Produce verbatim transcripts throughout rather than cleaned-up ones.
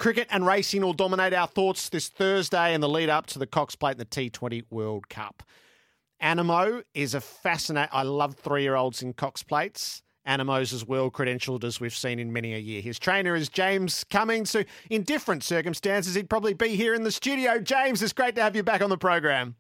Cricket and racing will dominate our thoughts this Thursday in the lead up to the Cox Plate and the T twenty World Cup. Anamoe is a fascinating... I love three-year-olds in Cox Plates. Anamoe's as well credentialed as we've seen in many a year. His trainer is James Cummings, who in different circumstances he'd probably be here in the studio. James, it's great to have you back on the program.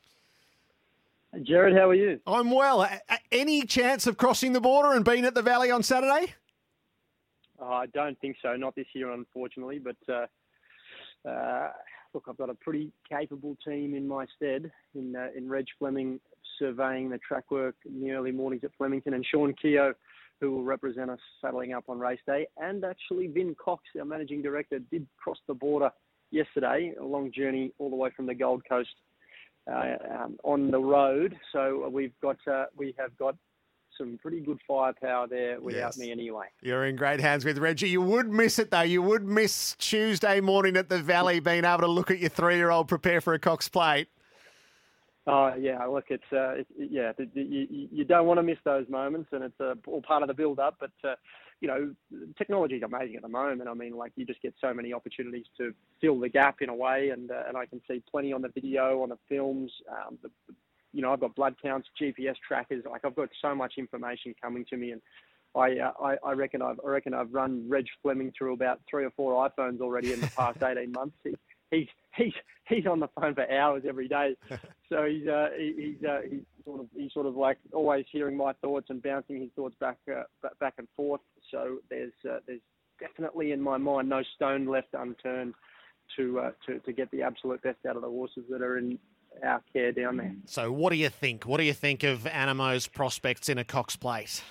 Jared, how are you? I'm well. Any chance of crossing the border and being at the Valley on Saturday? Oh, I don't think so. Not this year, unfortunately. But uh, uh, look, I've got a pretty capable team in my stead in uh, in Reg Fleming surveying the track work in the early mornings at Flemington, and Sean Keogh, who will represent us saddling up on race day. And actually, Vin Cox, our managing director, did cross the border yesterday, a long journey all the way from the Gold Coast uh, um, on the road. So we've got uh, we have got some pretty good firepower there without yes. me anyway. You're in great hands with Reggie. You would miss it, though. You would miss Tuesday morning at the Valley, being able to look at your three-year-old prepare for a Cox Plate. Oh, yeah, look, it's, uh, it's yeah, you, you don't want to miss those moments, and it's uh, all part of the build-up. But, uh, you know, technology is amazing at the moment. I mean, like, you just get so many opportunities to fill the gap in a way, and uh, and I can see plenty on the video, on the films, um, the, you know, I've got blood counts, G P S trackers. Like, I've got so much information coming to me, and I, uh, I, I reckon I've, I reckon I've run Reg Fleming through about three or four iPhones already in the past eighteen months. He, he's, he's, he's on the phone for hours every day, so he's, uh, he, he's, uh, he's sort of, he's sort of like always hearing my thoughts and bouncing his thoughts back, uh, back and forth. So there's, uh, there's definitely in my mind no stone left unturned to, uh, to, to get the absolute best out of the horses that are in our care down there. So what do you think? What do you think of Anamoe's prospects in a Cox Plate?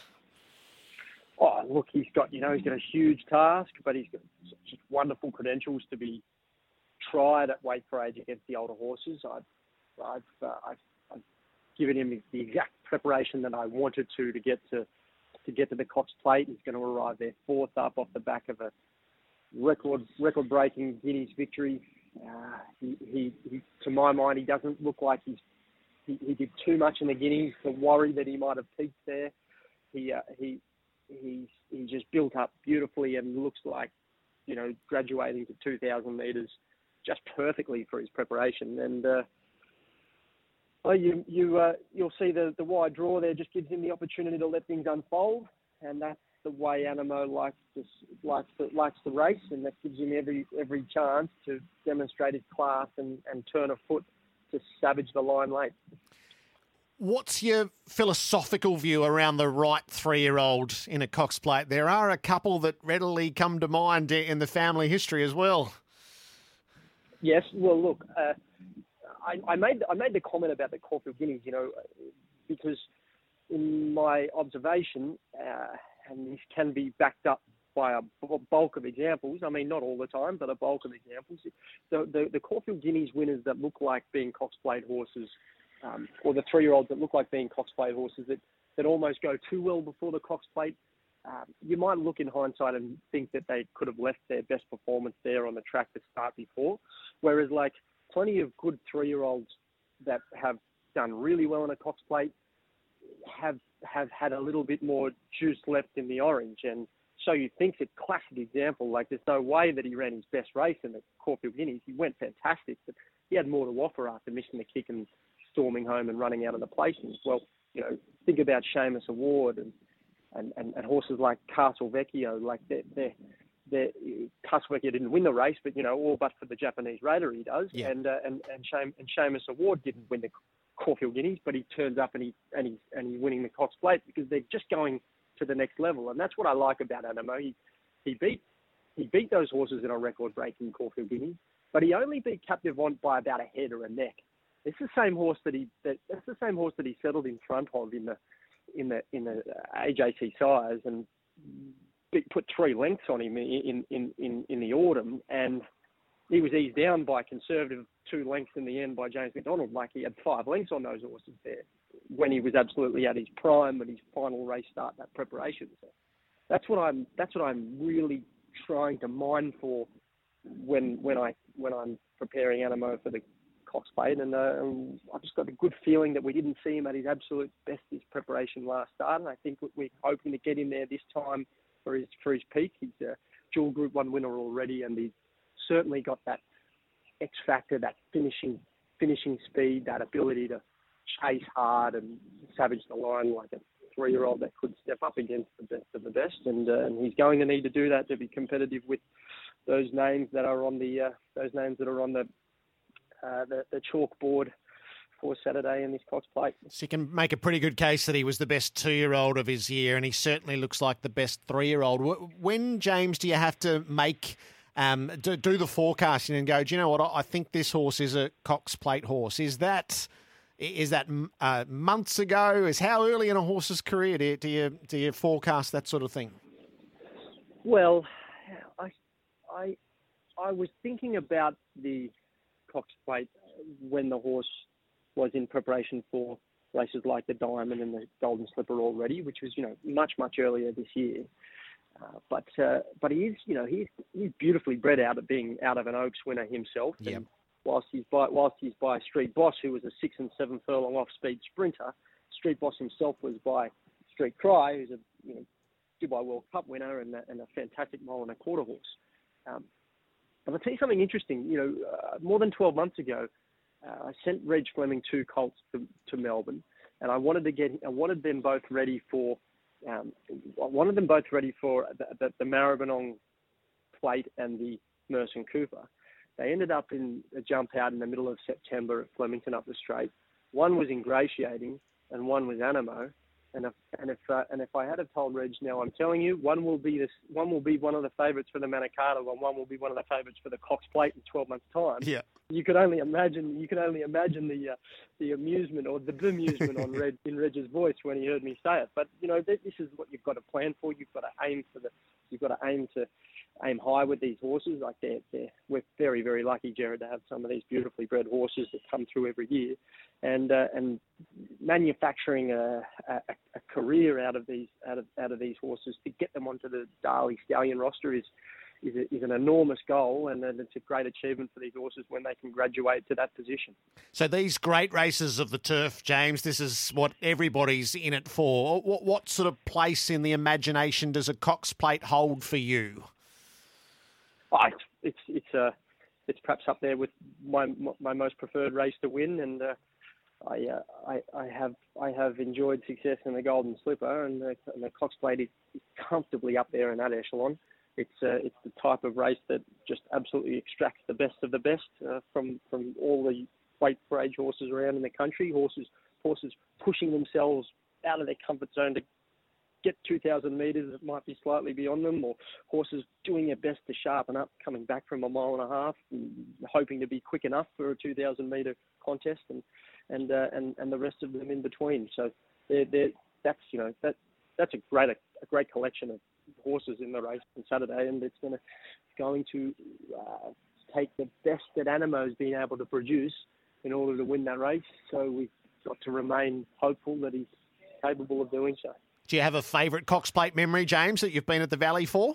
Oh, look, he's got, you know, he's got a huge task, but he's got such wonderful credentials to be tried at weight for age against the older horses. I've, I've, uh, I've, I've given him the exact preparation that I wanted to to get to to get to the Cox Plate. He's going to arrive there fourth up off the back of a record record breaking Guineas victory. Uh, he, he, he, to my mind, he doesn't look like he's, he, he did too much in the Guineas to worry that he might have peaked there. He, uh, he, he's, he just built up beautifully and looks like, you know, graduating to two thousand metres just perfectly for his preparation. And, uh, well, you, you, uh, you'll see the, the wide draw there just gives him the opportunity to let things unfold. And that's the way Anamoe likes to likes to likes to race, and that gives him every every chance to demonstrate his class and, and turn a foot to savage the line late. What's your philosophical view around the right three-year-old in a Cox Plate? There are a couple that readily come to mind in the family history as well. Yes, well, look, uh, I, I made I made the comment about the Caulfield Guineas, you know, because in my observation. Uh, and this can be backed up by a bulk of examples. I mean, not all the time, but a bulk of examples. The, the, the Caulfield Guineas winners that look like being Cox Plate horses, um, or the three-year-olds that look like being Cox Plate horses that, that almost go too well before the Cox Plate, um, you might look in hindsight and think that they could have left their best performance there on the track to start before. Whereas, like, plenty of good three-year-olds that have done really well in a Cox Plate have have had a little bit more juice left in the orange. And so you think's a classic example. Like, there's no way that he ran his best race in the Caulfield Guineas. He went fantastic, but he had more to offer after missing the kick and storming home and running out of the placings. Well, you know, think about Seamus Award and, and, and, and horses like Castle Vecchio. Like, they're, they're, they're, Castle Vecchio didn't win the race, but, you know, all but for the Japanese Raider he does. Yeah. And, uh, and, and, Seamus, and Seamus Award didn't win the Caulfield Guineas, but he turns up and he and he's and he's winning the Cox Plate because they're just going to the next level, and that's what I like about Anamoe. He he beat he beat those horses in a record-breaking Caulfield Guineas, but he only beat Captive Vont by about a head or a neck. It's the same horse that he that that's the same horse that he settled in front of in the in the in the A J C Sires and put three lengths on him in in in in the autumn, and he was eased down by conservative two lengths in the end by James McDonald. Like, he had five lengths on those horses there when he was absolutely at his prime and his final race start, that preparation. So that's what I'm. That's what I'm really trying to mine for when when I when I'm preparing Anamoe for the Cox Plate, and uh, I've just got a good feeling that we didn't see him at his absolute best his preparation last start, and I think we're hoping to get him there this time for his for his peak. He's a dual Group One winner already, and he's certainly got that X factor, that finishing finishing speed, that ability to chase hard and savage the line like a three-year-old that could step up against the best of the best. And, uh, and he's going to need to do that to be competitive with those names that are on the uh, those names that are on the uh, the, the chalkboard for Saturday in this Cox Plate. So you can make a pretty good case that he was the best two-year-old of his year, and he certainly looks like the best three-year-old. When, James, do you have to make um, do, do the forecasting and go, do you know what, I think this horse is a Cox Plate horse? Is that is that uh, months ago? Is how early in a horse's career do you, do you do you forecast that sort of thing? Well, I I I was thinking about the Cox Plate when the horse was in preparation for races like the Diamond and the Golden Slipper already, which was, you know, much, much earlier this year. Uh, but uh, but he is, you know, he's he's beautifully bred out of being out of an Oaks winner himself. Yep. And whilst he's by whilst he's by Street Boss, who was a six and seven furlong off speed sprinter, Street Boss himself was by Street Cry, who's a you know Dubai World Cup winner and a, and a fantastic mile and a quarter horse. Um, but I'll tell you something interesting. You know, uh, more than twelve months ago, uh, I sent Reg Fleming two colts to, to Melbourne, and I wanted to get I wanted them both ready for. Um, I wanted them both ready for the, the, the Maribyrnong Plate and the Merson Cooper. They ended up in a jump out in the middle of September at Flemington up the straight. One was Ingratiating and one was Animo. And if and if uh, and if I had have told Reg, now I'm telling you, one will be this, one will be one of the favourites for the Manikato, and one will be one of the favourites for the Cox Plate in twelve months' time. Yeah, you could only imagine. You could only imagine the uh, the amusement or the bemusement on Reg in Reg's voice when he heard me say it. But you know, this is what you've got to plan for. You've got to aim for the. You've got to aim to aim high with these horses. Like they're, they're we're very very lucky, Jared, to have some of these beautifully bred horses that come through every year, and uh, and manufacturing a, a, a career out of these out of out of these horses to get them onto the Darley Stallion roster is is, a, is an enormous goal, and it's a great achievement for these horses when they can graduate to that position. So these great races of the turf, James, this is what everybody's in it for. What, what sort of place in the imagination does a Cox Plate hold for you? Oh, it's it's it's uh, it's perhaps up there with my my most preferred race to win, and uh, I, uh, I I have I have enjoyed success in the Golden Slipper, and the, and the Cox Plate is, is comfortably up there in that echelon. It's uh, it's the type of race that just absolutely extracts the best of the best uh, from from all the weight for age horses around in the country. Horses horses pushing themselves out of their comfort zone to get two thousand metres that might be slightly beyond them, or horses doing their best to sharpen up, coming back from a mile and a half, and hoping to be quick enough for a two thousand metre contest, and and uh, and and the rest of them in between. So they're, they're, that's you know that that's a great a great collection of horses in the race on Saturday, and it's going to going to uh, take the best that Animo's been able to produce in order to win that race. So we've got to remain hopeful that he's capable of doing so. Do you have a favourite Cox Plate memory, James, that you've been at the Valley for?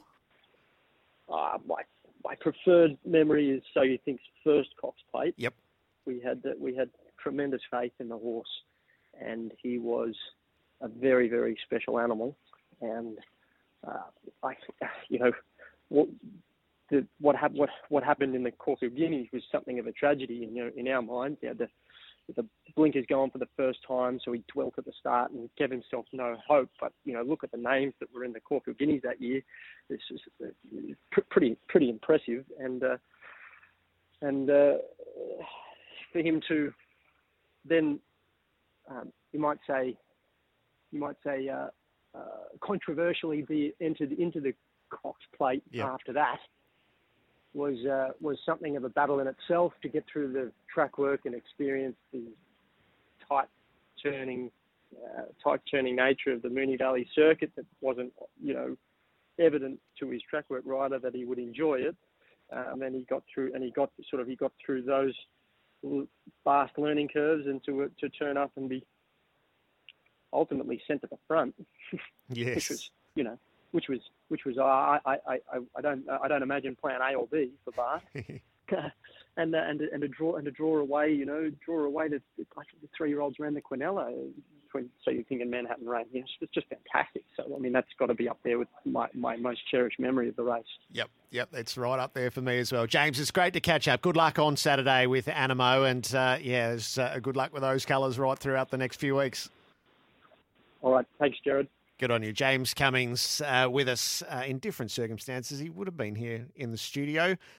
Uh, my my preferred memory is So You Think's first Cox Plate. Yep. We had we had tremendous faith in the horse, and he was a very very special animal. And uh, I, you know, what the, what, hap- what what happened in the Caulfield Guineas was something of a tragedy in your, in our minds. He had the the blinkers going for the first time, so he dwelt at the start and gave himself no hope. But you know, look at the names that were in the Caulfield Guineas that year. It's just uh, pretty pretty impressive, and uh, and uh, for him to then, um, you might say, you might say, uh, uh, controversially be entered into the Cox Plate yep. after that. was uh, was something of a battle in itself to get through the track work and experience the tight turning, uh, tight turning nature of the Moonee Valley circuit that wasn't, you know, evident to his track work rider that he would enjoy it. Um, and then he got through, and he got sort of he got through those fast learning curves and to to turn up and be ultimately sent to the front. Yes, which was, you know. Which was, which was, uh, I, I, I, I don't, I don't imagine plan A or B for Bart, and uh, and and to draw and to draw away, you know, draw away the, the, the three-year-olds around the Quinella. So you're thinking Manhattan Rain. You know, it's just fantastic. So, I mean, that's got to be up there with my, my most cherished memory of the race. Yep, yep, it's right up there for me as well. James, it's great to catch up. Good luck on Saturday with Anamoe, and, uh, yeah, it's, uh, good luck with those colours right throughout the next few weeks. All right, thanks, Jared. Good on you. James Cummings uh, with us uh, in different circumstances. He would have been here in the studio.